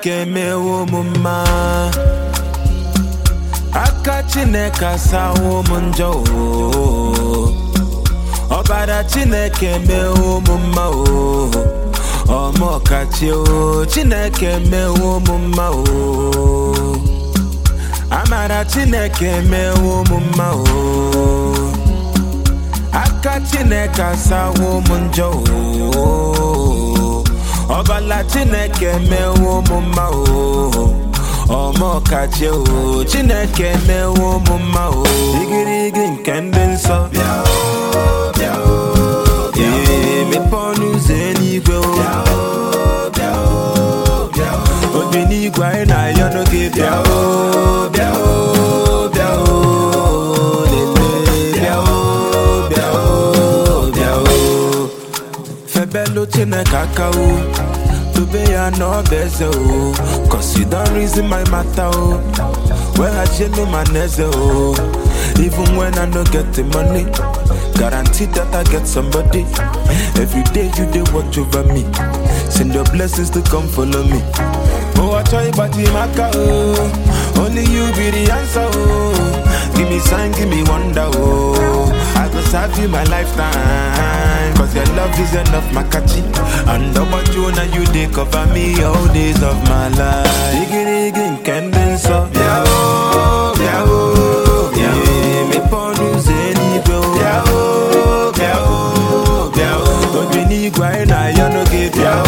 Chineke mewo mumma aka Chineke asawo munjo Obara Chineke mewo mumma Omo kachi Chineke mewo mumma Amara Chineke mewo mumma aka Chineke asawo munjo Obala Chineke mewo mumma Omo kachi Chineke mewo mumma Igirigi nke ndị nsọ mepe ọnụ ụzọ eluigwe obi n'igwe anyị na-ayọ n'oge bịa febelu Chineke aka tobe ya n'obeze cause you don't reason my matter weghachinu ma n'eze even when I no get the money guarantee that I get somebody every day you dey watch over me send your blessings to come follow me I try but maka only you be the answer give me sign give me wonder I go serve you my lifetime cause your love is enough makachi and about you now you dey cover me all days of my life igirigi nke ndị nsọ mepe ọnụ ụzọ eluigwe obi n'igwe anyị na-ayọ n'oge bịa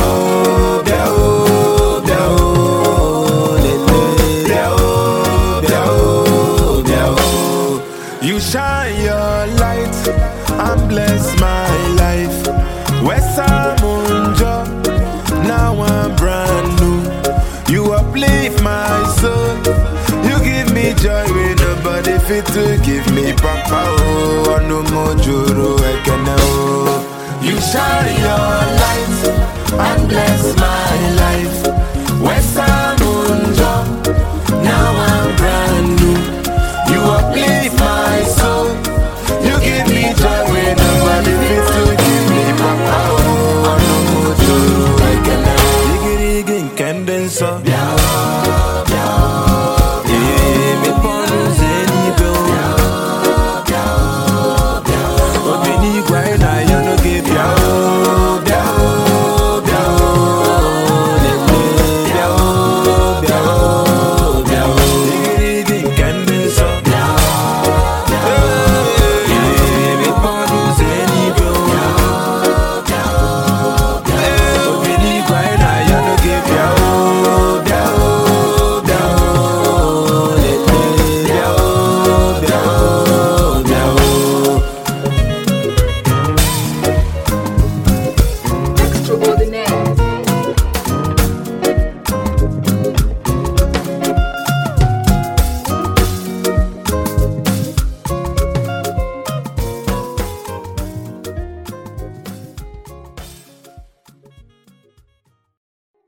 You shine your light and bless my life. Wesamunjo, now I'm brand new. You uplift my soul. You give me joy when nobody fit to give me papa. Oh, no more juru ekene. You shine your light and bless